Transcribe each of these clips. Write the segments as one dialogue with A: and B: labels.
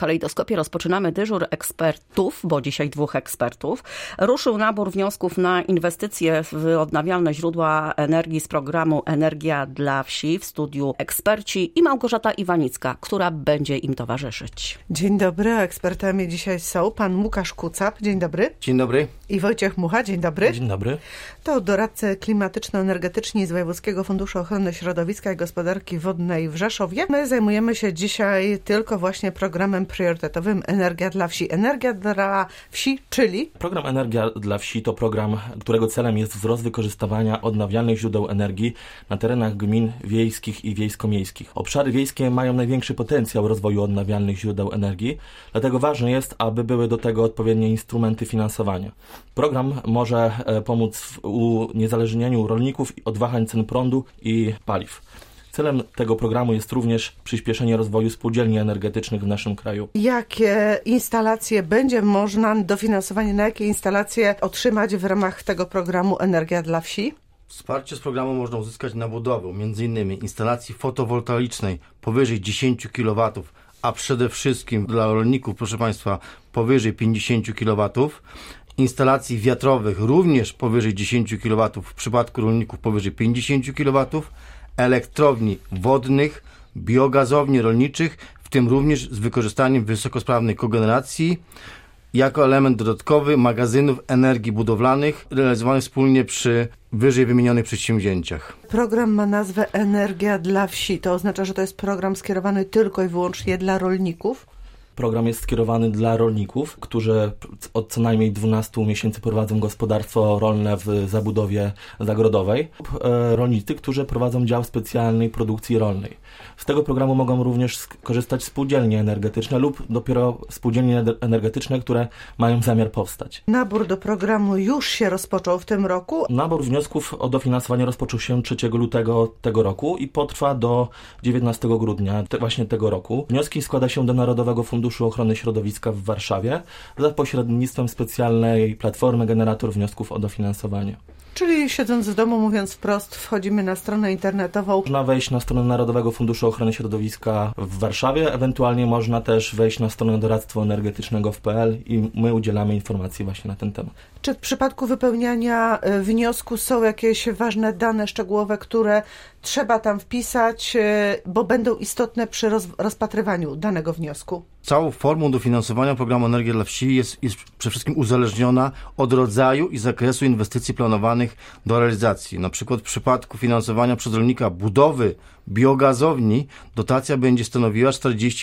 A: Kalejdoskopie rozpoczynamy dyżur ekspertów, bo dzisiaj 2 ekspertów. Ruszył nabór wniosków na inwestycje w odnawialne źródła energii z programu Energia dla Wsi. W studiu eksperci i Małgorzata Iwanicka, która będzie im towarzyszyć.
B: Dzień dobry, a ekspertami dzisiaj są pan Łukasz Kucap. Dzień dobry.
C: Dzień dobry.
B: I Wojciech Mucha. Dzień dobry.
C: Dzień dobry.
B: To doradcy klimatyczno-energetyczni z Wojewódzkiego Funduszu Ochrony Środowiska i Gospodarki Wodnej w Rzeszowie. My zajmujemy się dzisiaj tylko właśnie programem priorytetowym Energia dla Wsi. Energia dla Wsi, czyli?
D: Program Energia dla Wsi to program, którego celem jest wzrost wykorzystywania odnawialnych źródeł energii na terenach gmin wiejskich i wiejsko-miejskich. Obszary wiejskie mają największy potencjał rozwoju odnawialnych źródeł energii, dlatego ważne jest, aby były do tego odpowiednie instrumenty finansowania. Program może pomóc w uniezależnieniu rolników od wahań cen prądu i paliw. Celem tego programu jest również przyspieszenie rozwoju spółdzielni energetycznych w naszym kraju.
B: Jakie instalacje będzie można, dofinansowanie na jakie instalacje otrzymać w ramach tego programu Energia dla Wsi?
C: Wsparcie z programu można uzyskać na budowę m.in. instalacji fotowoltaicznej powyżej 10 kW, a przede wszystkim dla rolników, proszę Państwa, powyżej 50 kW. Instalacji wiatrowych również powyżej 10 kW, w przypadku rolników powyżej 50 kW. Elektrowni wodnych, biogazowni rolniczych, w tym również z wykorzystaniem wysokosprawnej kogeneracji, jako element dodatkowy magazynów energii budowlanych realizowanych wspólnie przy wyżej wymienionych przedsięwzięciach.
B: Program ma nazwę Energia dla Wsi. To oznacza, że to jest program skierowany tylko i wyłącznie dla rolników?
D: Program jest skierowany dla rolników, którzy od co najmniej 12 miesięcy prowadzą gospodarstwo rolne w zabudowie zagrodowej, lub rolnicy, którzy prowadzą dział specjalnej produkcji rolnej. Z tego programu mogą również korzystać spółdzielnie energetyczne lub dopiero spółdzielnie energetyczne, które mają zamiar powstać.
B: Nabór do programu już się rozpoczął w tym roku.
D: Nabór wniosków o dofinansowanie rozpoczął się 3 lutego tego roku i potrwa do 19 grudnia właśnie tego roku. Wnioski składa się do Narodowego Funduszu Ochrony Środowiska w Warszawie za pośrednictwem specjalnej platformy generator wniosków o dofinansowanie.
B: Czyli siedząc w domu, mówiąc wprost, wchodzimy na stronę internetową.
D: Można wejść na stronę Narodowego Funduszu Ochrony Środowiska w Warszawie, ewentualnie można też wejść na stronę doradztwa energetycznego.pl i my udzielamy informacji właśnie na ten temat.
B: Czy w przypadku wypełniania wniosku są jakieś ważne dane szczegółowe, które trzeba tam wpisać, bo będą istotne przy rozpatrywaniu danego wniosku?
C: Całą formą dofinansowania programu Energia dla Wsi jest przede wszystkim uzależniona od rodzaju i zakresu inwestycji planowanych do realizacji. Na przykład w przypadku finansowania przez rolnika budowy biogazowni dotacja będzie stanowiła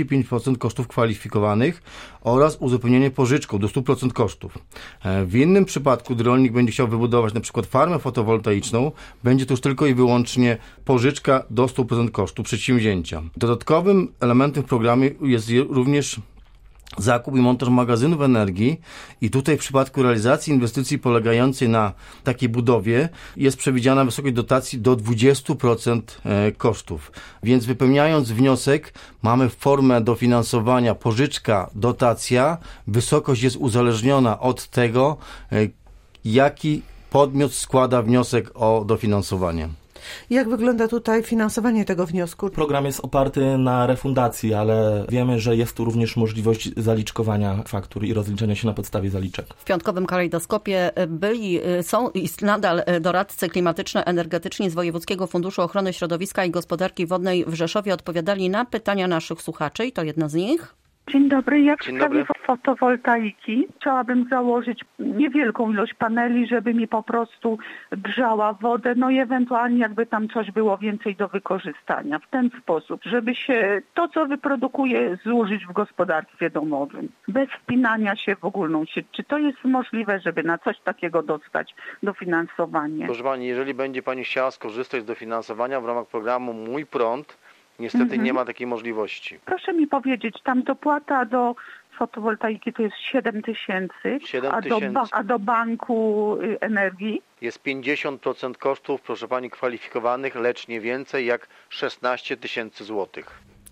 C: 45% kosztów kwalifikowanych oraz uzupełnienie pożyczką do 100% kosztów. W innym przypadku, gdy rolnik będzie chciał wybudować na przykład farmę fotowoltaiczną, będzie to już tylko i wyłącznie pożyczka do 100% kosztu przedsięwzięcia. Dodatkowym elementem w programie jest również zakup i montaż magazynów energii i tutaj w przypadku realizacji inwestycji polegającej na takiej budowie jest przewidziana wysokość dotacji do 20% kosztów. Więc wypełniając wniosek mamy formę dofinansowania pożyczka, dotacja. Wysokość jest uzależniona od tego, jaki podmiot składa wniosek o dofinansowanie.
B: Jak wygląda tutaj finansowanie tego wniosku?
D: Program jest oparty na refundacji, ale wiemy, że jest tu również możliwość zaliczkowania faktur i rozliczenia się na podstawie zaliczek.
A: W piątkowym kalejdoskopie są i nadal doradcy klimatyczno-energetyczni z Wojewódzkiego Funduszu Ochrony Środowiska i Gospodarki Wodnej w Rzeszowie odpowiadali na pytania naszych słuchaczy i to jedno z nich.
E: Dzień dobry. Jak w
C: Dzień
E: sprawie
C: dobry.
E: fotowoltaiki chciałabym założyć niewielką ilość paneli, żeby mi po prostu grzała wodę, no i ewentualnie jakby tam coś było więcej do wykorzystania. W ten sposób, żeby się to, co wyprodukuje, zużyć w gospodarstwie domowym. Bez wpinania się w ogólną sieć. Czy to jest możliwe, żeby na coś takiego dostać dofinansowanie?
F: Proszę Pani, jeżeli będzie Pani chciała skorzystać z dofinansowania w ramach programu Mój Prąd, niestety nie ma takiej możliwości.
E: Proszę mi powiedzieć, tam dopłata do fotowoltaiki to jest 7 000,
F: 7
E: a do banku energii?
F: Jest 50% kosztów, proszę Pani, kwalifikowanych, lecz nie więcej jak 16 000 złotych.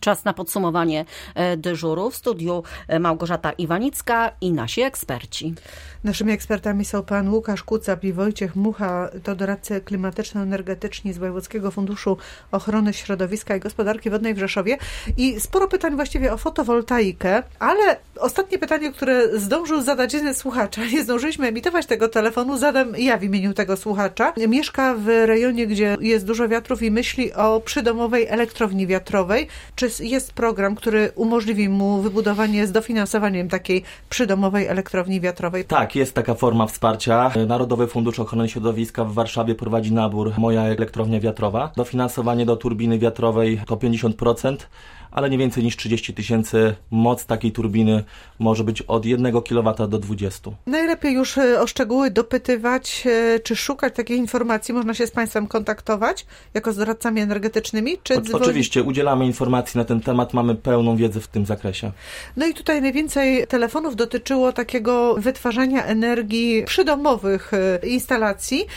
A: Czas na podsumowanie dyżuru. W studiu Małgorzata Iwanicka i nasi eksperci.
B: Naszymi ekspertami są pan Łukasz Kucap i Wojciech Mucha, to doradcy klimatyczno-energetyczni z Wojewódzkiego Funduszu Ochrony Środowiska i Gospodarki Wodnej w Rzeszowie. I sporo pytań właściwie o fotowoltaikę, ale ostatnie pytanie, które zdążył zadać jeden słuchacza, nie zdążyliśmy emitować tego telefonu, zadam ja w imieniu tego słuchacza. Mieszka w rejonie, gdzie jest dużo wiatrów i myśli o przydomowej elektrowni wiatrowej. Czy jest program, który umożliwi mu wybudowanie z dofinansowaniem takiej przydomowej elektrowni wiatrowej?
D: Tak, jest taka forma wsparcia. Narodowy Fundusz Ochrony Środowiska w Warszawie prowadzi nabór Moja elektrownia wiatrowa. Dofinansowanie do turbiny wiatrowej to 50%, ale nie więcej niż 30 000. Moc takiej turbiny może być od 1 kW do 20.
B: Najlepiej już o szczegóły dopytywać, czy szukać takiej informacji. Można się z Państwem kontaktować jako z doradcami energetycznymi? Czy
D: Oczywiście, udzielamy informacji na ten temat, mamy pełną wiedzę w tym zakresie.
B: No i tutaj najwięcej telefonów dotyczyło takiego wytwarzania energii przydomowych instalacji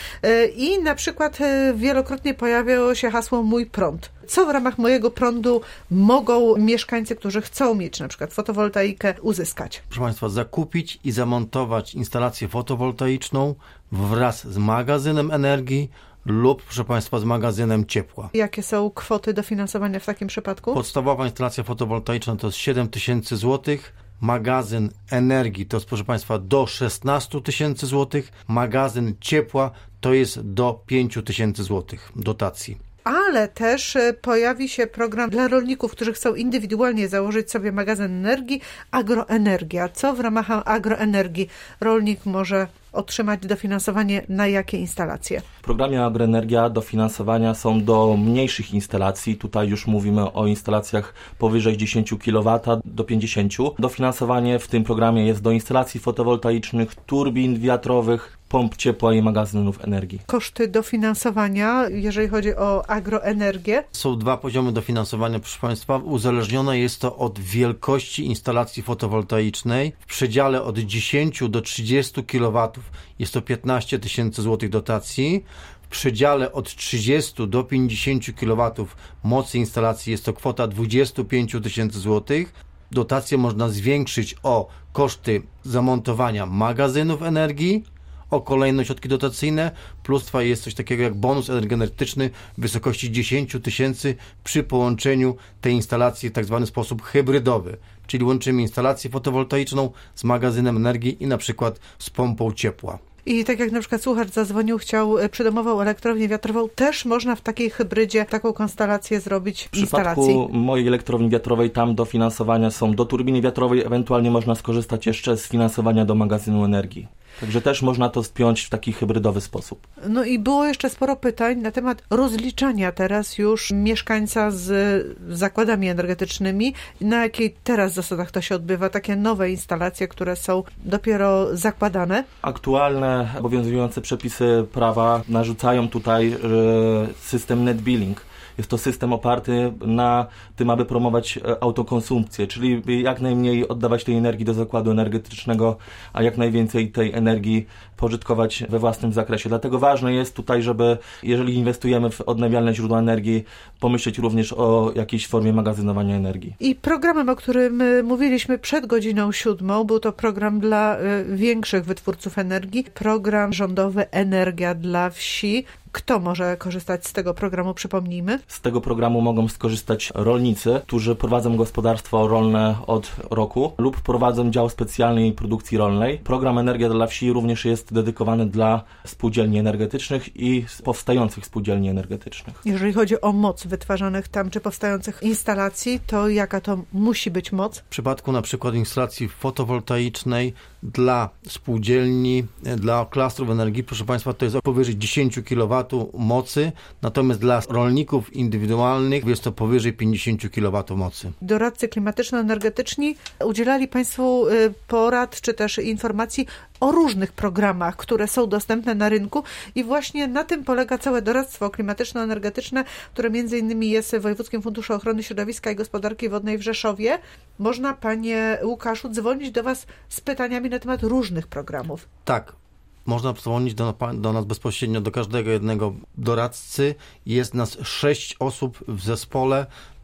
B: i na przykład wielokrotnie pojawiało się hasło Mój prąd. Co w ramach mojego prądu mogą mieszkańcy, którzy chcą mieć na przykład fotowoltaikę, uzyskać?
C: Proszę Państwa, zakupić i zamontować instalację fotowoltaiczną wraz z magazynem energii lub, proszę Państwa, z magazynem ciepła.
B: Jakie są kwoty dofinansowania w takim przypadku?
C: Podstawowa instalacja fotowoltaiczna to jest 7 000 zł. Magazyn energii to jest, proszę Państwa, do 16 000 zł. Magazyn ciepła to jest do 5 000 zł dotacji.
B: Ale też pojawi się program dla rolników, którzy chcą indywidualnie założyć sobie magazyn energii, agroenergia. Co w ramach agroenergii rolnik może otrzymać dofinansowanie na jakie instalacje?
D: W programie Agroenergia dofinansowania są do mniejszych instalacji. Tutaj już mówimy o instalacjach powyżej 10 kW do 50. Dofinansowanie w tym programie jest do instalacji fotowoltaicznych, turbin wiatrowych, pomp ciepła i magazynów energii.
B: Koszty dofinansowania, jeżeli chodzi o agroenergię?
C: Są dwa poziomy dofinansowania, proszę Państwa. Uzależnione jest to od wielkości instalacji fotowoltaicznej. W przedziale od 10 do 30 kW jest to 15 000 zł dotacji. W przedziale od 30 do 50 kW mocy instalacji jest to kwota 25 000 zł. Dotację można zwiększyć o koszty zamontowania magazynów energii, o kolejne środki dotacyjne, plus jest coś takiego jak bonus energetyczny w wysokości 10 000 przy połączeniu tej instalacji w tak zwany sposób hybrydowy, czyli łączymy instalację fotowoltaiczną z magazynem energii i na przykład z pompą ciepła.
B: I tak jak na przykład słuchacz zadzwonił, chciał przydomową elektrownię wiatrową, też można w takiej hybrydzie taką konstelację zrobić instalacji?
D: W przypadku mojej elektrowni wiatrowej tam dofinansowania są do turbiny wiatrowej, ewentualnie można skorzystać jeszcze z finansowania do magazynu energii. Także też można to spiąć w taki hybrydowy sposób.
B: No i było jeszcze sporo pytań na temat rozliczania teraz już mieszkańca z zakładami energetycznymi. Na jakiej teraz zasadach to się odbywa? Takie nowe instalacje, które są dopiero zakładane?
D: Aktualne obowiązujące przepisy prawa narzucają tutaj system net billing. Jest to system oparty na tym, aby promować autokonsumpcję, czyli jak najmniej oddawać tej energii do zakładu energetycznego, a jak najwięcej tej energii pożytkować we własnym zakresie. Dlatego ważne jest tutaj, żeby jeżeli inwestujemy w odnawialne źródła energii, pomyśleć również o jakiejś formie magazynowania energii.
B: I programem, o którym mówiliśmy przed godziną 7, był to program dla większych wytwórców energii, program rządowy Energia dla Wsi. Kto może korzystać z tego programu, przypomnijmy?
D: Z tego programu mogą skorzystać rolnicy, którzy prowadzą gospodarstwo rolne od roku lub prowadzą dział specjalnej produkcji rolnej. Program Energia dla Wsi również jest dedykowany dla spółdzielni energetycznych i powstających spółdzielni energetycznych.
B: Jeżeli chodzi o moc wytwarzanych tam czy powstających instalacji, to jaka to musi być moc?
C: W przypadku na przykład instalacji fotowoltaicznej dla spółdzielni, dla klastrów energii, proszę Państwa, to jest powyżej 10 kW mocy, natomiast dla rolników indywidualnych jest to powyżej 50 kW mocy.
B: Doradcy klimatyczno-energetyczni udzielali Państwu porad czy też informacji o różnych programach, które są dostępne na rynku i właśnie na tym polega całe doradztwo klimatyczno-energetyczne, które między innymi jest w Wojewódzkim Funduszu Ochrony Środowiska i Gospodarki Wodnej w Rzeszowie. Można, Panie Łukaszu, dzwonić do Was z pytaniami na temat różnych programów.
C: Tak. Można dzwonić do nas bezpośrednio, do każdego jednego doradcy. Jest nas 6 osób w zespole.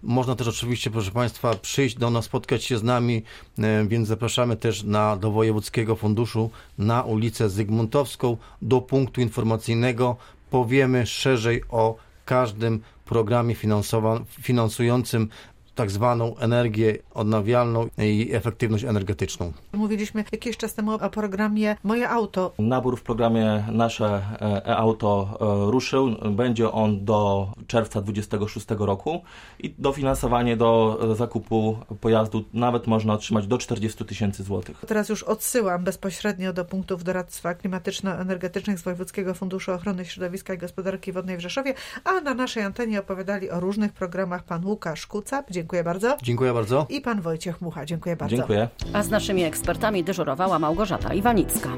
C: Można też oczywiście, proszę Państwa, przyjść do nas, spotkać się z nami, więc zapraszamy też do Wojewódzkiego Funduszu na ulicę Zygmuntowską, do punktu informacyjnego. Powiemy szerzej o każdym programie finansującym tak zwaną energię odnawialną i efektywność energetyczną.
B: Mówiliśmy jakiś czas temu o programie Moje Auto.
D: Nabór w programie Nasze e-Auto ruszył. Będzie on do czerwca 2026 roku i dofinansowanie do zakupu pojazdu nawet można otrzymać do 40 000 złotych.
B: Teraz już odsyłam bezpośrednio do punktów doradztwa klimatyczno-energetycznych z Wojewódzkiego Funduszu Ochrony Środowiska i Gospodarki Wodnej w Rzeszowie, a na naszej antenie opowiadali o różnych programach pan Łukasz Kucap. Dziękuję bardzo.
C: Dziękuję bardzo.
B: I pan Wojciech Mucha. Dziękuję bardzo.
D: Dziękuję.
A: A z naszymi ekspertami dyżurowała Małgorzata Iwanicka.